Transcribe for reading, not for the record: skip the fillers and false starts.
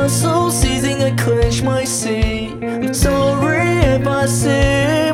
soul seizing, I clench my seat. I'm sorry if I sin.